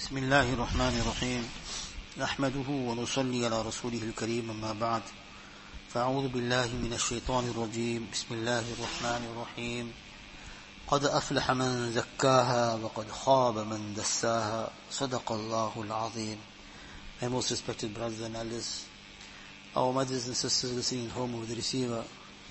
بسم الله الرحمن الرحيم نحمده ونصلي على رسوله الكريم أما بعد فأعوذ بالله من الشيطان الرجيم بسم الله الرحمن الرحيم قد أفلح من زكاها وقد خاب من دساها صدق الله العظيم. My most respected brothers and elders, our mothers and sisters listening at home with the receiver,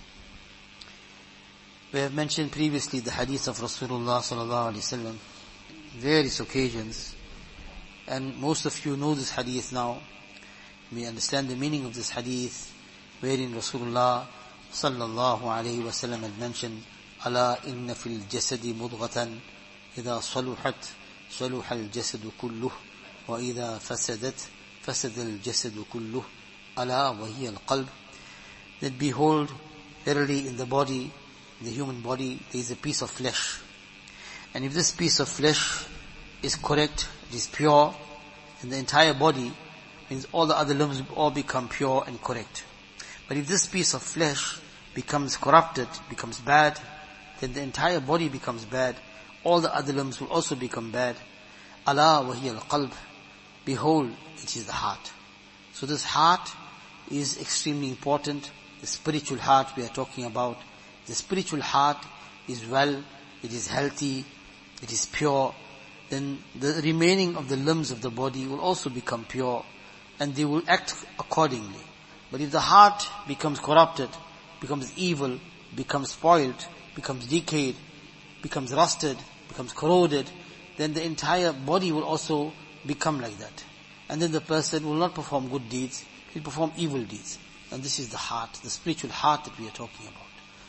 we have mentioned previously the hadith of Rasulullah sallallahu alaihi wasallam, various occasions, and most of you know this hadith now. We understand the meaning of this hadith, wherein Rasulullah sallallahu alaihi wasallam had mentioned, "Ala inna fil jasadi mudghatan, idha saluhat, saluha al-jasadu kulluh, wa idha fasadat, fasada al-jasadu kulluh, ala wa hiya al-qalb." That behold, verily in the body, the human body, there is a piece of flesh. And if this piece of flesh is correct, it is pure, and the entire body, means all the other limbs will all become pure and correct. But if this piece of flesh becomes corrupted, becomes bad, then the entire body becomes bad. All the other limbs will also become bad. Ala wa hiya al-qalb. Behold, it is the heart. So this heart is extremely important. The spiritual heart we are talking about. The spiritual heart is well, it is healthy, it is pure. Then the remaining of the limbs of the body will also become pure, and they will act accordingly. But if the heart becomes corrupted, becomes evil, becomes spoiled, becomes decayed, becomes rusted, becomes corroded, then the entire body will also become like that. And then the person will not perform good deeds, he'll perform evil deeds. And this is the heart, the spiritual heart that we are talking about.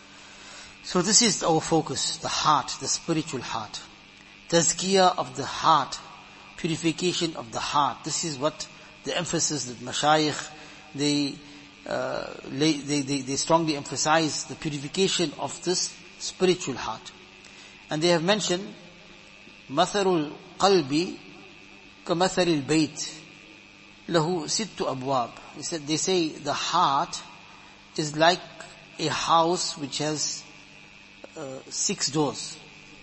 So this is our focus, the heart, the spiritual heart. Tazkiyah of the heart, purification of the heart. This is what the emphasis that Mashayikh, they strongly emphasize, the purification of this spiritual heart. And they have mentioned, Matharul qalbi ka matharil bayt lahu sittu abwab. They say the heart is like a house which has 6 doors.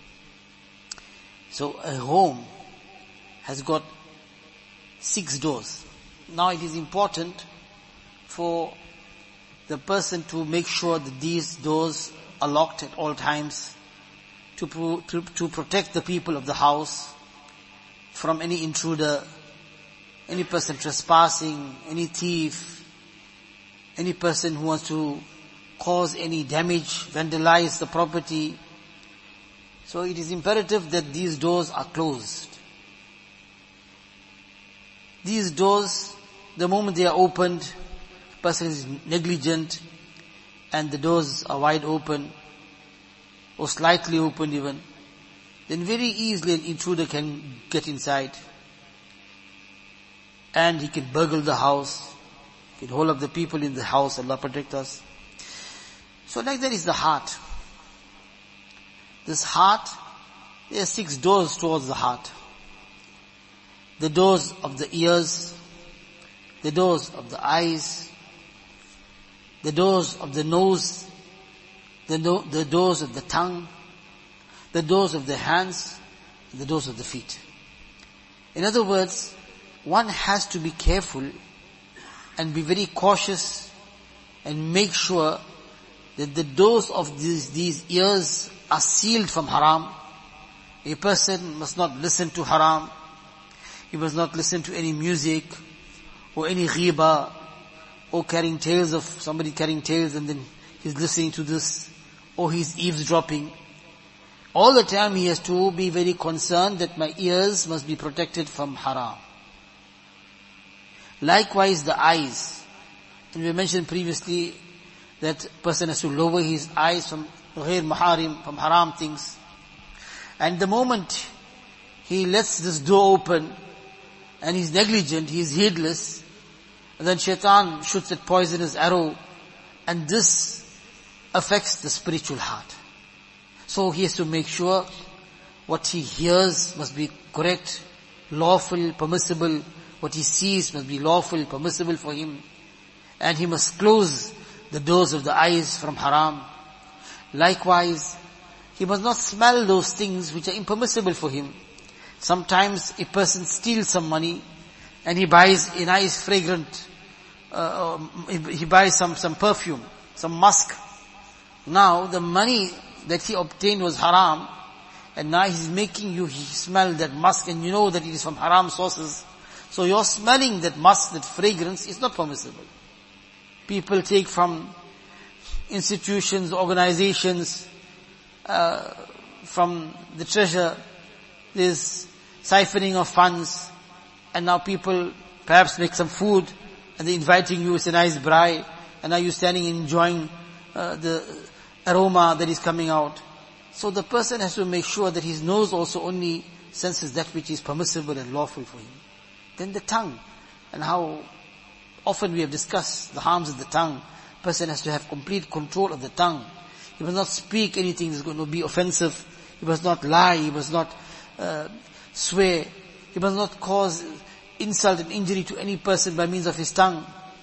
So a home has got 6 doors. Now it is important for the person to make sure that these doors are locked at all times, to protect the people of the house from any intruder, any person trespassing, any thief, any person who wants to cause any damage, vandalize the property. So it is imperative that these doors are closed. These doors, the moment they are opened, the person is negligent and the doors are wide open or slightly open even, then very easily an intruder can get inside and he can burgle the house, he can hold up the people in the house. Allah protect us. So like that is the heart. This heart, there are 6 doors towards the heart. The doors of the ears, the doors of the eyes, the doors of the nose, the doors of the tongue, the doors of the hands, and the doors of the feet. In other words, one has to be careful and be very cautious and make sure that the doors of these ears are sealed from haram. A person must not listen to haram. He must not listen to any music or any ghiba or carrying tales of somebody carrying tales and then he's listening to this, or he's eavesdropping. All the time he has to be very concerned that my ears must be protected from haram. Likewise the eyes. And we mentioned previously that person has to lower his eyes from ghair maharim, from haram things. And the moment he lets this door open and he's negligent, he's heedless, and then shaitan shoots that poisonous arrow, and this affects the spiritual heart. So he has to make sure what he hears must be correct, lawful, permissible. What he sees must be lawful, permissible for him. And he must close the doors of the eyes from haram. Likewise, he must not smell those things which are impermissible for him. Sometimes a person steals some money and he buys a nice fragrant, he buys some perfume, some musk. Now the money that he obtained was haram, and now he's making you smell that musk, and you know that it is from haram sources. So you're smelling that musk, that fragrance, is not permissible. People take from institutions, organizations, from the treasure, there's siphoning of funds, and now people perhaps make some food, and they're inviting you, it's a nice braai, and now you're standing and enjoying the aroma that is coming out. So the person has to make sure that his nose also only senses that which is permissible and lawful for him. Then the tongue, and how often we have discussed the harms of the tongue. Person has to have complete control of the tongue. He must not speak anything that's going to be offensive. He must not lie. He must not swear. He must not cause insult and injury to any person by means of his tongue.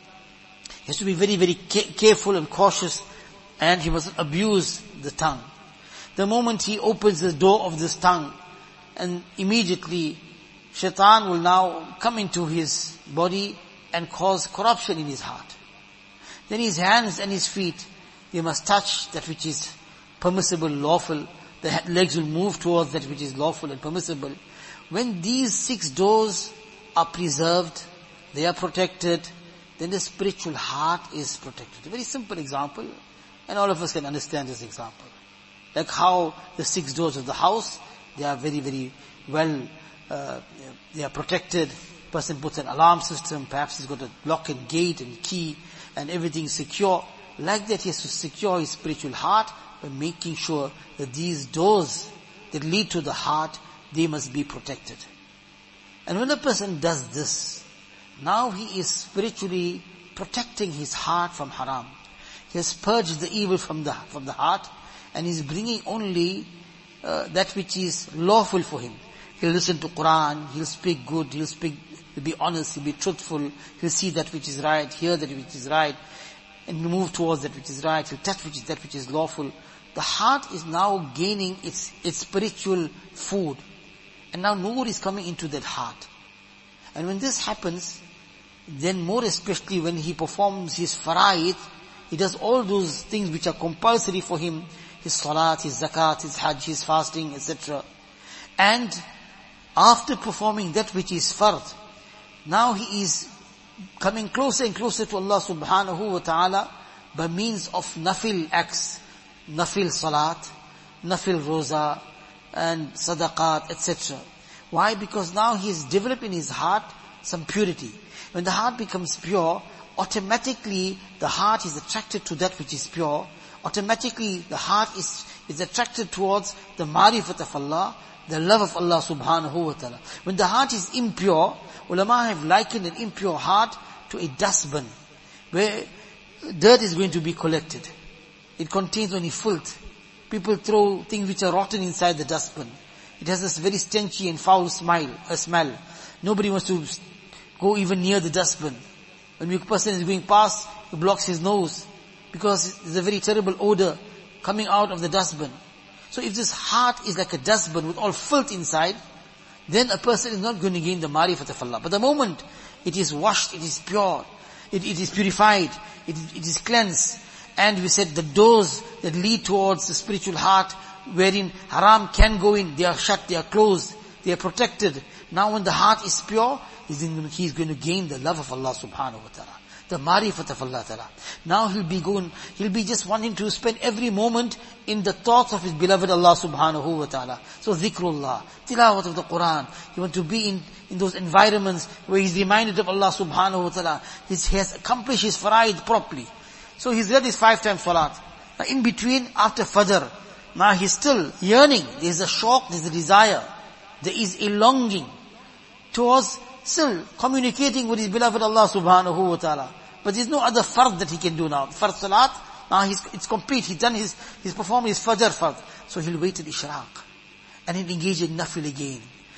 He has to be very, very careful and cautious, and he must not abuse the tongue. The moment he opens the door of this tongue, and immediately shaitan will now come into his body and cause corruption in his heart. Then his hands and his feet, they must touch that which is permissible, lawful. The legs will move towards that which is lawful and permissible. When these 6 doors are preserved, they are protected, then the spiritual heart is protected. A very simple example, and all of us can understand this example. Like how the 6 doors of the house, they are very, very well, they are protected. Person puts an alarm system, perhaps he's got a lock and gate and key, and everything secure. Like that, he has to secure his spiritual heart by making sure that these doors that lead to the heart, they must be protected. And when a person does this, now he is spiritually protecting his heart from haram. He has purged the evil from the heart, and is bringing only that which is lawful for him. He'll listen to Quran, he'll speak good, he'll be honest, he'll be truthful, he'll see that which is right, hear that which is right, and move towards that which is right, he'll touch that which is lawful. The heart is now gaining its spiritual food. And now nur is coming into that heart. And when this happens, then more especially when he performs his fara'id, he does all those things which are compulsory for him, his salat, his zakat, his hajj, his fasting, etc. And after performing that which is fard, now he is coming closer and closer to Allah subhanahu wa ta'ala by means of nafil acts, nafil salat, nafil roza, and sadaqat, etc. Why? Because now he is developing in his heart some purity. When the heart becomes pure, automatically the heart is attracted to that which is pure. Automatically the heart is attracted towards the marifat of Allah, the love of Allah subhanahu wa ta'ala. When the heart is impure, ulama have likened an impure heart to a dustbin, where dirt is going to be collected. It contains only filth. People throw things which are rotten inside the dustbin. It has this very stenchy and foul smell. Nobody wants to go even near the dustbin. When a person is going past, he blocks his nose, because there's a very terrible odor coming out of the dustbin. So if this heart is like a dustbin with all filth inside, then a person is not going to gain the marifat of Allah. But the moment it is washed, it is pure, it is purified, it is cleansed, and we said the doors that lead towards the spiritual heart, wherein haram can go in, they are shut, they are closed, they are protected. Now when the heart is pure, he's going to gain the love of Allah subhanahu wa ta'ala, the marifat of Allah ta'ala. Now he'll be just wanting to spend every moment in the thoughts of his beloved Allah subhanahu wa ta'ala. So dhikrullah, tilawat of the Quran. He wants to be in those environments where he's reminded of Allah subhanahu wa ta'ala. He has accomplished his fara'id properly. So he's read his 5 times salat. Now in between, after fajr, now he's still yearning. There's a shauq, there's a desire. There is a longing towards still communicating with his beloved Allah subhanahu wa ta'ala. But there's no other fard that he can do now. Fard salat, now it's complete. He's done he's performed his fajr fard. So he'll wait till ishraq. And he'll engage in nafil again.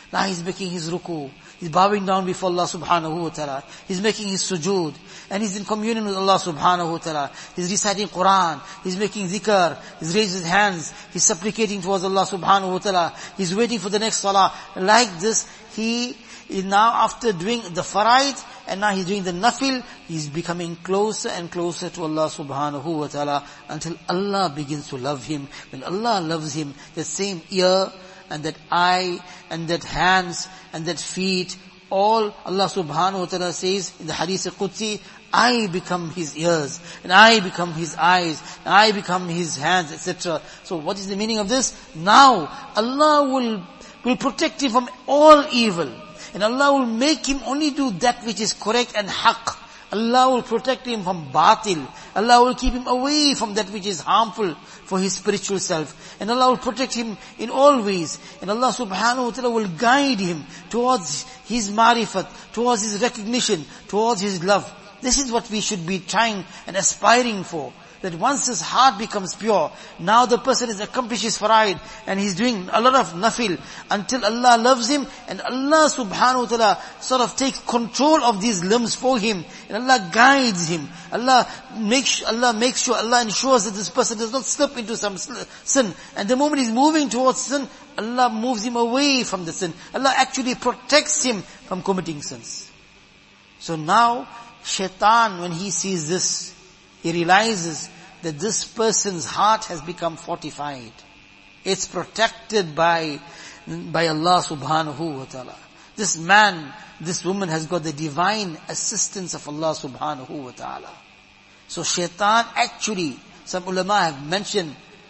Now he's making his ruku. He's bowing down before Allah subhanahu wa ta'ala. He's making his sujood. And he's in communion with Allah subhanahu wa ta'ala. He's reciting Quran. He's making zikr. He's raised his hands. He's supplicating towards Allah subhanahu wa ta'ala. He's waiting for the next salah. Like this, he is now after doing the faraid, and now he's doing the nafil, he's becoming closer and closer to Allah subhanahu wa ta'ala until Allah begins to love him. When Allah loves him, the same ear and that eye and that hands and that feet, all Allah subhanahu wa ta'ala says in the hadith Qudsi, I become his ears, and I become his eyes, and I become his hands, etc. So what is the meaning of this? Now Allah will protect him from all evil. And Allah will make him only do that which is correct and haqq. Allah will protect him from batil. Allah will keep him away from that which is harmful for his spiritual self. And Allah will protect him in all ways. And Allah subhanahu wa ta'ala will guide him towards his marifat, towards his recognition, towards his love. This is what we should be trying and aspiring for. That once his heart becomes pure, now the person has accomplished his faraid, and he's doing a lot of nafil, until Allah loves him, and Allah subhanahu wa ta'ala sort of takes control of these limbs for him, and Allah guides him. Allah ensures that this person does not slip into some sin. And the moment he's moving towards sin, Allah moves him away from the sin. Allah actually protects him from committing sins. So now, shaitan, when he sees this, he realizes that this person's heart has become fortified. It's protected by Allah subhanahu wa ta'ala. This man, this woman has got the divine assistance of Allah subhanahu wa ta'ala. So shaitan actually, some ulama have mentioned,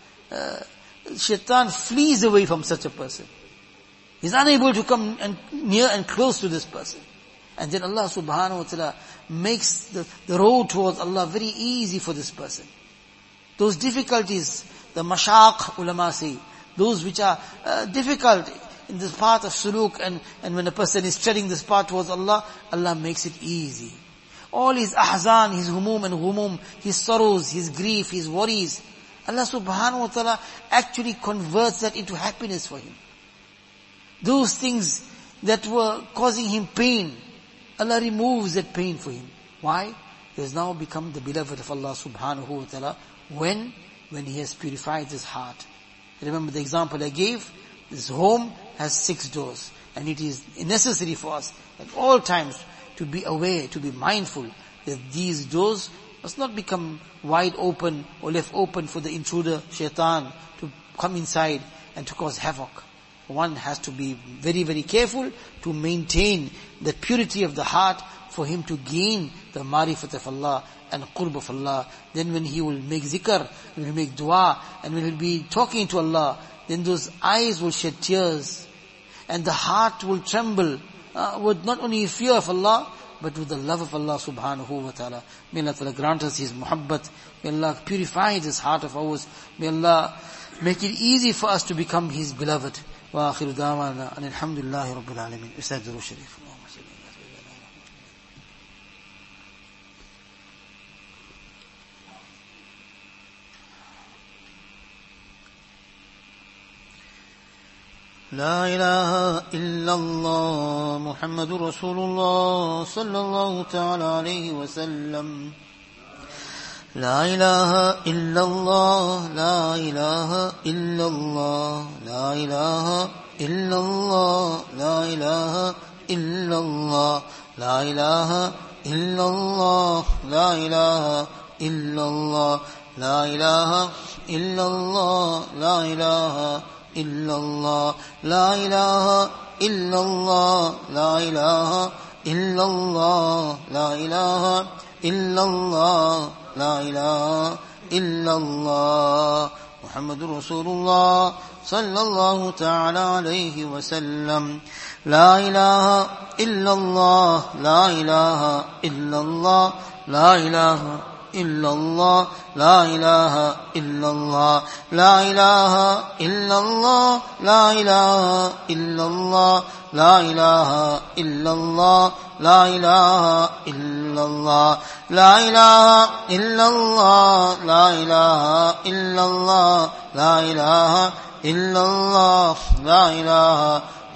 shaitan flees away from such a person. He's unable to come near and close to this person. And then Allah subhanahu wa ta'ala makes the road towards Allah very easy for this person. Those difficulties, the mashaq ulama say, those which are difficult in this path of suluk, and when a person is treading this path towards Allah, Allah makes it easy. All his ahzan, his humum, his sorrows, his grief, his worries, Allah subhanahu wa ta'ala actually converts that into happiness for him. Those things that were causing him pain, Allah removes that pain for him. Why? He has now become the beloved of Allah subhanahu wa ta'ala when he has purified his heart. Remember the example I gave? This home has 6 doors, and it is necessary for us at all times to be aware, to be mindful that these doors must not become wide open or left open for the intruder, shaitan, to come inside and to cause havoc. One has to be very, very careful to maintain the purity of the heart for him to gain the marifat of Allah and qurb of Allah. Then when he will make zikr, when he will make dua, and when he will be talking to Allah, then those eyes will shed tears, and the heart will tremble with not only fear of Allah, but with the love of Allah subhanahu wa ta'ala. May Allah ta'ala grant us His muhabbat. May Allah purify this heart of ours. May Allah make it easy for us to become His beloved. وآخر دعوانا أن الحمد لله رب العالمين. أستاذ درود شريف. لا إله إلا الله محمد رسول الله صلى الله تعالى عليه وسلم. لا إله إلا الله لا إله إلا الله لا إله إلا الله لا إله إلا الله لا إله إلا الله لا إله إلا الله لا إله إلا الله لا إله إلا الله لا إله إلا الله لا إله إلا الله لا إله إلا الله لا إله إلا الله محمد رسول الله صلى الله تعالى عليه وسلم. لا إله إلا الله لا إله إلا الله لا إله إلا الله لا إله إلا الله لا إله إلا الله لا إله إلا الله لا إله إلا الله لا إله إلا الله لا إله إلا الله لا إله إلا الله لا إله إلا الله لا إله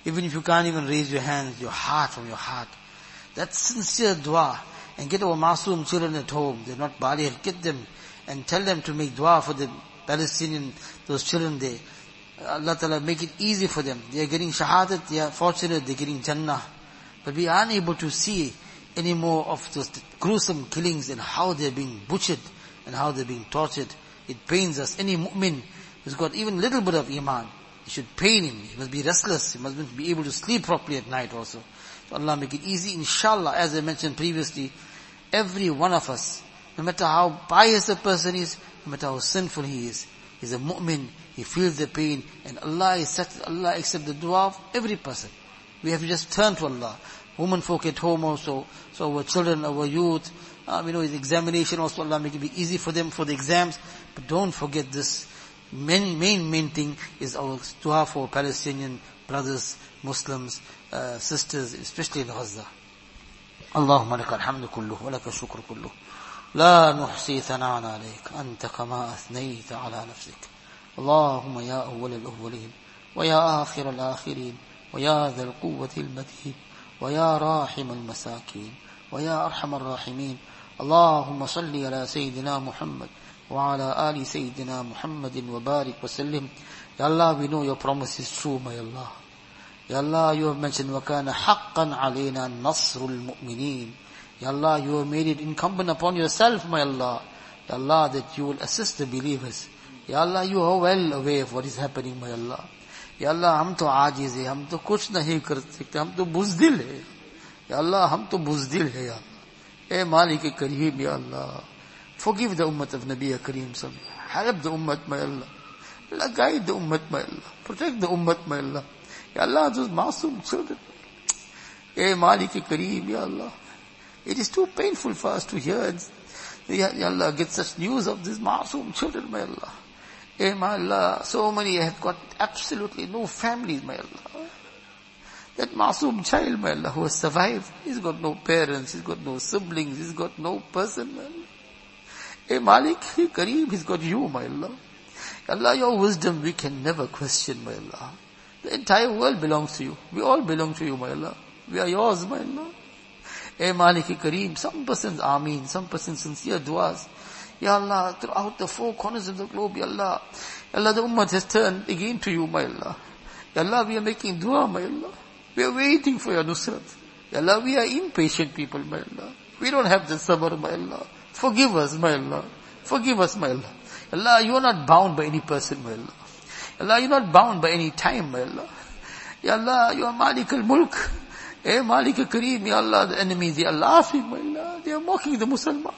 Even if you can't even raise your hands, your heart, from your heart. That sincere dua. And get our masoom children at home. They're not baligh. Get them and tell them to make dua for the Palestinian, those children there. Allah Ta'ala make it easy for them. They are getting shahadat, they are fortunate, they are getting Jannah. But we are unable to see any more of those gruesome killings and how they are being butchered and how they are being tortured. It pains us. Any mu'min who's got even a little bit of iman, it should pain him. He must be restless. He must be able to sleep properly at night also. So Allah make it easy. Inshallah, as I mentioned previously, every one of us, no matter how pious a person is, no matter how sinful he is, he's a mu'min, he feels the pain, and Allah accepts the dua of every person. We have to just turn to Allah. Women folk at home also, so our children, our youth, his examination also, Allah make it be easy for them for the exams. But don't forget this main thing is our dua for Palestinian brothers, Muslims, sisters, especially in Gaza. اللهم لك الحمد كله ولك الشكر كله لا نحصي ثناء عليك أنت كما أثنيت على نفسك اللهم يا أول الأولين ويا آخر الآخرين ويا ذا القوة المتين ويا راحم المساكين ويا أرحم الراحمين اللهم صل على سيدنا محمد وعلى آل سيدنا محمد وبارك وسلم. Ya Allah, we know your promise is true, my Allah. Ya Allah, you have mentioned وَكَانَ حَقًّا عَلَيْنَا نَصْرُ الْمُؤْمِنِينَ. Ya Allah, you have made it incumbent upon yourself, my Allah. Ya Allah, that you will assist the believers. Ya Allah, you are well aware of what is happening, my Allah. Ya Allah, हम तो आजिज हैं, हम तो कुछ नहीं कर सकते, हम तो बुज़दिल हैं. Ya Allah, हम तो बुज़दिल हैं, Ya Allah. ए मालिक करीम, Ya Allah. Forgive the ummah of Nabi Kareem Sallallahu Alaihi Wasallam. Help the ummah, my Allah. Allah, guide the ummah, my Allah. Protect the ummah, my Allah. Ya Allah, those masoom children. Eh, Malik Kareem, Ya Allah. It is too painful for us to hear. Ya Allah, get such news of these masoom children, my Allah. Eh, my Allah, so many have got absolutely no families, my Allah. That masoom child, my Allah, who has survived, he's got no parents, he's got no siblings, he's got no person, my Allah. Eh, Malik Kareem, he's got you, my Allah. Allah, your wisdom we can never question, my Allah. The entire world belongs to you. We all belong to you, my Allah. We are yours, my Allah. Eh, Malik Kareem, some persons Ameen, some persons sincere duas. Ya Allah, throughout the four corners of the globe, Ya Allah. Ya Allah, the ummah has turned again to you, my Allah. Ya Allah, we are making dua, my Allah. We are waiting for your nusrat. Ya Allah, we are impatient people, my Allah. We don't have the sabr, my Allah. Forgive us, my Allah. Forgive us, my Allah. Allah, you are not bound by any person, my Allah. Allah, you are not bound by any time, my Allah. Ya Allah, you are Malik al-Mulk. Eh, Malik al-Kareem, Ya Allah, the enemies, they are laughing, my Allah. They are mocking the Musliman.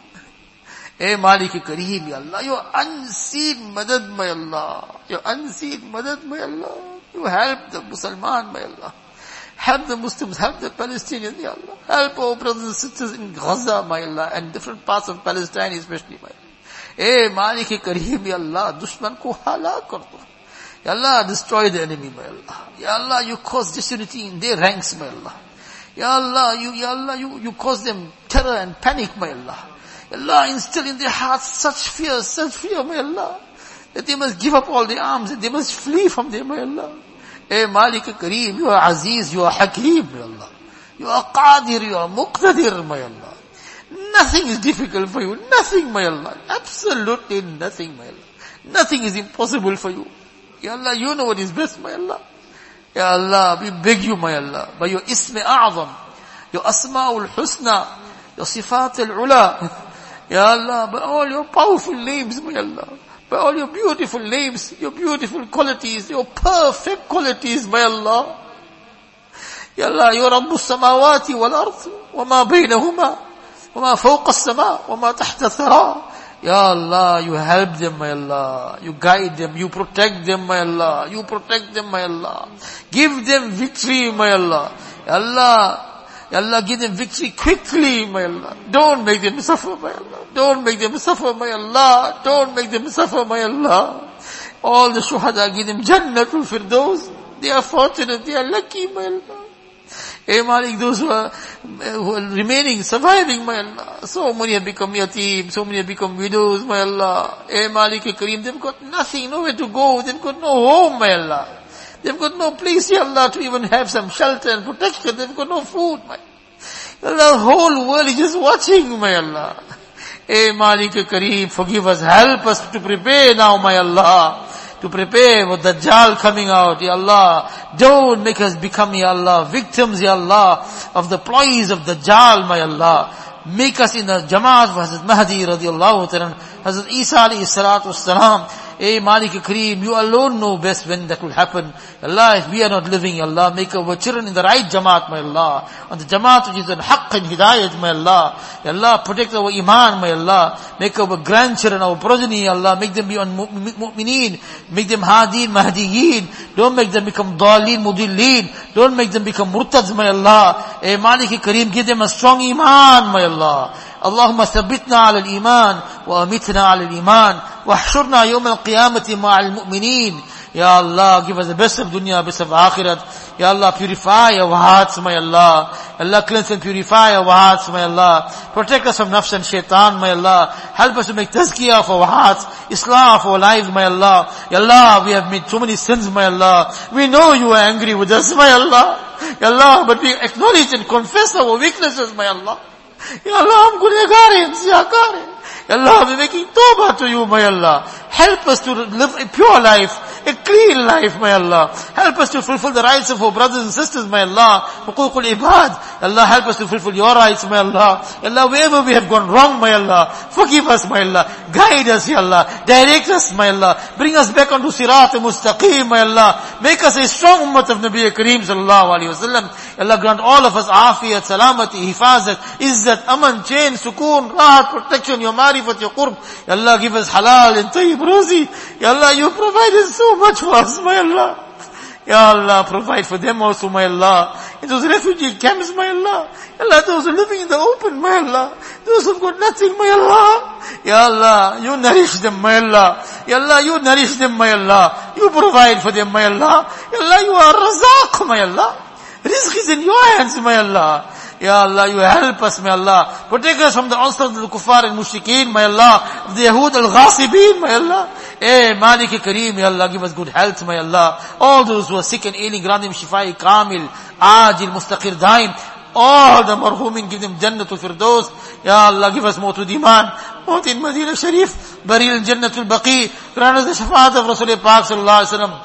Eh, Malik al-Kareem, Ya Allah, your unseen madad, my Allah. Your unseen madad, my Allah. You help the Musliman, my Allah. Help the Muslims, help the Palestinians, Ya Allah. Help our brothers and sisters in Gaza, my Allah, and different parts of Palestine especially, my Allah. Eh, Malik Kareem, Ya Allah, dushman ko halak kar do. Ya Allah, destroy the enemy, my Allah. Ya Allah, you cause disunity in their ranks, my Allah. Ya Allah, you cause them terror and panic, my Allah. Ya Allah, instill in their hearts such fear, my Allah, that they must give up all their arms and they must flee from them, my Allah. Eh, Malik Kareem, you are Aziz, you are Hakeem, my Allah. You are Qadir, you are Muqtadir, my Allah. Nothing is difficult for you. Nothing, my Allah. Absolutely nothing, my Allah. Nothing is impossible for you. Ya Allah, you know what is best, my Allah. Ya Allah, we beg you, my Allah, by your Ism A'zam, your Asma'ul Husna, your Sifat al-Ula. Ya Allah, by all your powerful names, my Allah. By all your beautiful names, your beautiful qualities, your perfect qualities, my Allah. Ya Allah, you Rabbus Samawati wal Ard, wa ma baynahuma. وَمَا فَوْقَ السَّمَاءِ وَمَا تَحْتَ الثَّرَى. Ya Allah, you help them, my Allah. You guide them, you protect them, my Allah. You protect them, my Allah. Give them victory, my Allah. Ya Allah, Ya Allah, give them victory quickly, my Allah. Don't make them suffer, my Allah. Don't make them suffer, my Allah. Don't make them suffer, my Allah. All the shuhada, give them Jannatul Firdaus. They are fortunate, they are lucky, my Allah. Eh, Malik, those who are remaining, surviving, my Allah. So many have become yatim, so many have become widows, my Allah. Eh, Malik Kareem, they've got nothing, nowhere to go, they've got no home, my Allah. They've got no place, Ya Allah, to even have some shelter and protection. They've got no food, my Allah. The whole world is just watching, my Allah. Hey Malik Kareem, forgive us, help us to prepare now, my Allah. To prepare for Dajjal coming out, Ya Allah. Don't make us become, Ya Allah, victims, Ya Allah, of the ploys of Dajjal, my Allah. Make us in the Jamaat of Hazrat Mahdi radiallahu ta'ala, Hazrat Isa alayhi salatu wassalam. Hey Malik Kareem, you alone know best when that will happen. Allah, if we are not living, Allah, make our children in the right Jamaat, my Allah. On the Jamaat which is on Haqq and Hidayat, my Allah. Allah, protect our Iman, my Allah. Make our grandchildren, our progeny, Allah, make them be on mu'mineen. Make them Hadeen, Mahdiyin. Don't make them become Daleen, Mudilleen. Don't make them become Murtads, my Allah. Hey Malik Kareem, give them a strong Iman, my Allah. اللهم ثبتنا على الإيمان وأمتنا على الإيمان واحشرنا يوم القيامة مع المؤمنين. Ya Allah, give us the best of dunya, best of akhirat. Ya Allah, purify our hearts, my Allah. Allah, cleanse and purify our hearts, my Allah. Protect us from nafs and shaitan, my Allah. Help us to make tazkiyah of our hearts, islah of our lives, my Allah. Ya Allah, we have made so many sins, my Allah. We know you are angry with us, my Allah. Ya Allah, but we acknowledge and confess our weaknesses, my Allah. Ya Allah, hum gunehgar hain, siyakar hain. Ya Allah, we're making tawbah to you, my Allah. Help us to live a pure life, a clean life, my Allah. Help us to fulfill the rights of our brothers and sisters, my Allah. Huququl ibad. Allah, help us to fulfill your rights, my Allah. Allah, wherever we have gone wrong, my Allah, forgive us, my Allah. Guide us, Ya Allah. Direct us, my Allah. Bring us back onto sirat mustaqim, my Allah. Make us a strong ummah of Nabi Kareem sallallahu alayhi wa sallam. Allah, grant all of us afiyat, salamati, hifazat, izzat, aman, chain, sukoon, rahat, protection, your marifat, your qurb. Ya Allah, give us halal and tayyib rozi. Ya Allah, you provided so much for us, my Allah. Ya Allah, provide for them also, my Allah. In those refugee camps, my Allah. Ya Allah, those who are living in the open, my Allah. Those who've got nothing, my Allah. Ya Allah, you nourish them, my Allah. Ya Allah, you nourish them, my Allah. You provide for them, my Allah. Ya Allah, you are Razaq, my Allah. Rizq is in your hands, my Allah. Ya Allah, you help us, my Allah. Protect us from the onslaught of the kuffar and mushrikeen, my Allah. Of the Yahud al-Ghasibeen, my Allah. Hey, Malik Kareem, Ya Allah, give us good health, my Allah. All those who are sick and ailing, grant them shifai kamil, ajil, mustaqir daim. All the marhumin, give them Jannatul Firdaus. Ya Allah, give us Mawtud Iman, Mawt in Madinah Sharif, Baril Jannatul Baqi. Grant us the shafaat of Rasulullah Pak sallallahu alayhi wa sallam.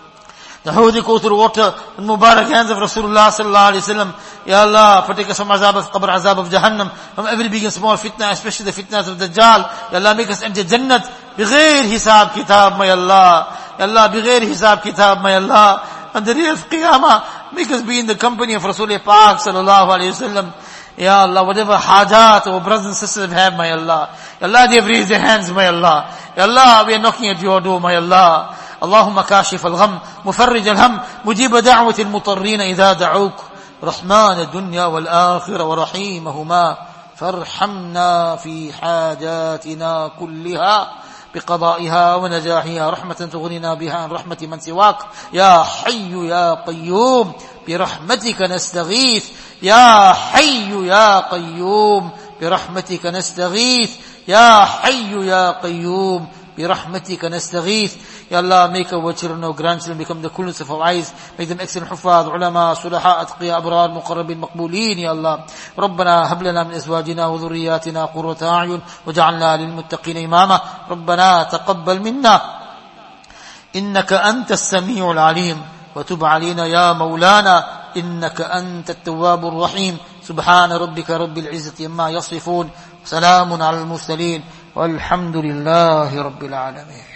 The Hawdi Kauthar water and Mubarak hands of Rasulullah sallallahu alayhi wa sallam. Ya Allah, protect us from azab of qabr, azab of Jahannam, from every big and small fitna, especially the fitnas of Dajjal. Ya Allah, make us enter Jannat, bighair hisab kitab, my Allah. Ya Allah, bighair hisab kitab, my Allah. On the day of Qiyamah, make us be in the company of Rasulullah Pak sallallahu alayhi wa sallam. Ya Allah, whatever hajat our brothers and sisters have, my Allah. Ya Allah, they have raised their hands, my Allah. Ya Allah, we are knocking at your door, my Allah. اللهم كاشف الغم مفرج الهم مجيب دعوة المضطرين إذا دعوك رحمن الدنيا والآخرة ورحيمهما فارحمنا في حاجاتنا كلها بقضائها ونجاحها رحمة تغنينا بها عن رحمة من سواك يا حي يا قيوم برحمتك نستغيث يا حي يا قيوم برحمتك نستغيث يا حي يا قيوم برحمتك نستغيث. Ya Allah, make our children, our grandchildren become the coolness of our eyes. Make them excellent حفاظ, علماء, صلحاء, أتقياء, أبرار, مقربين, مقبولين. يا الله, ربنا هب لنا من أزواجنا وذرياتنا قرة أعين وجعلنا للمتقين إماما. ربنا تقبل منا إنك أنت السميع العليم وتب علينا يا مولانا إنك أنت التواب الرحيم. سبحان ربك رب العزة عما يصفون. سلام على المرسلين والحمد لله رب العالمين.